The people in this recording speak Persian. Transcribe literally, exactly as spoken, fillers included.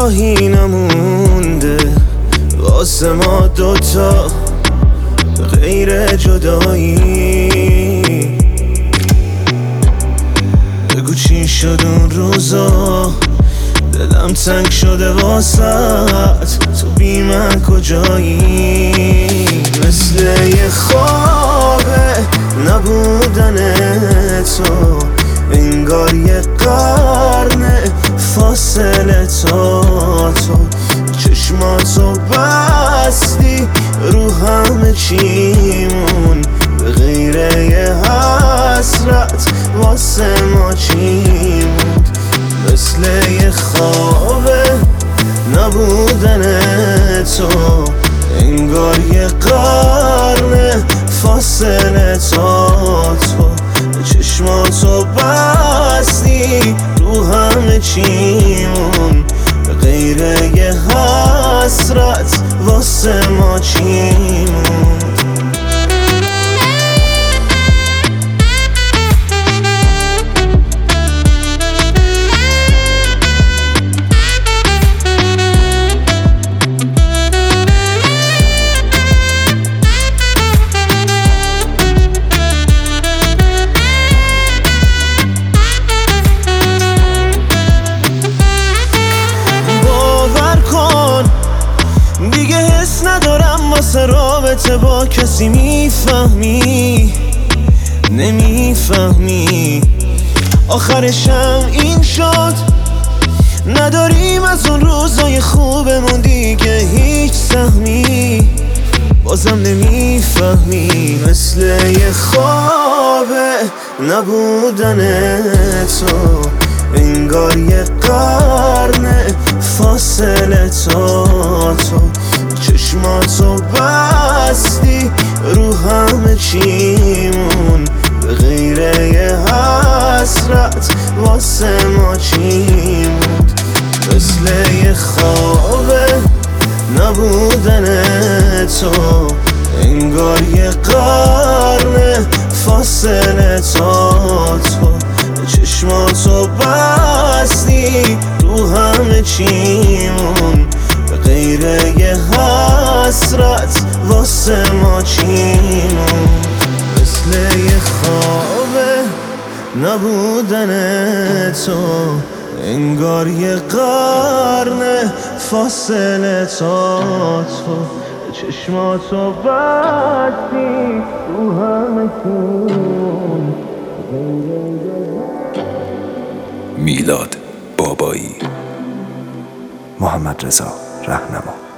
راهی نمونده واسه ما دوتا غیر جدایی. بگو چی شد اون روزا، دلم تنگ شده واسط، تو بی من کجایی؟ مثل یه خوابه نبودن تو، انگار یه قرنه فاصله تا تو. چشماتو بستی رو همه چیمون، به غیر یه حسرت واسه ما چی موند؟ مثل یه خوابه نبودن تو، انگار یه قرنه فاصله تا تو. چشماتو بستی رو همه چیمون، به غیر یه حسرت واسه ما چی موند؟ دیگه حس ندارم واسه رابطه با کسی، میفهمی نمیفهمی؟ آخرشم این شد، نداریم از اون روزای خوبمون دیگه هیچ سهمی، بازم نمیفهمی. مثل یه خوابه نبودن تو، انگار یه قرنه فاصله تا تو. چشماتو بستی رو همه چیمون، به غیر یه حسرت واسه ما چی موند؟ مثل یه خوابه نبودن تو، انگار یه قرنه فاصله تا تو. چشماتو بستی رو همه چیمون، به غیر یه حسرت واسه ما چی موند؟ مثل یه خوابه نبودن تو، انگار یه قرنه فاصله تا تو. چشماتو بستی رو همه چیمون. میلاد بابایی، محمد رضا رهنما.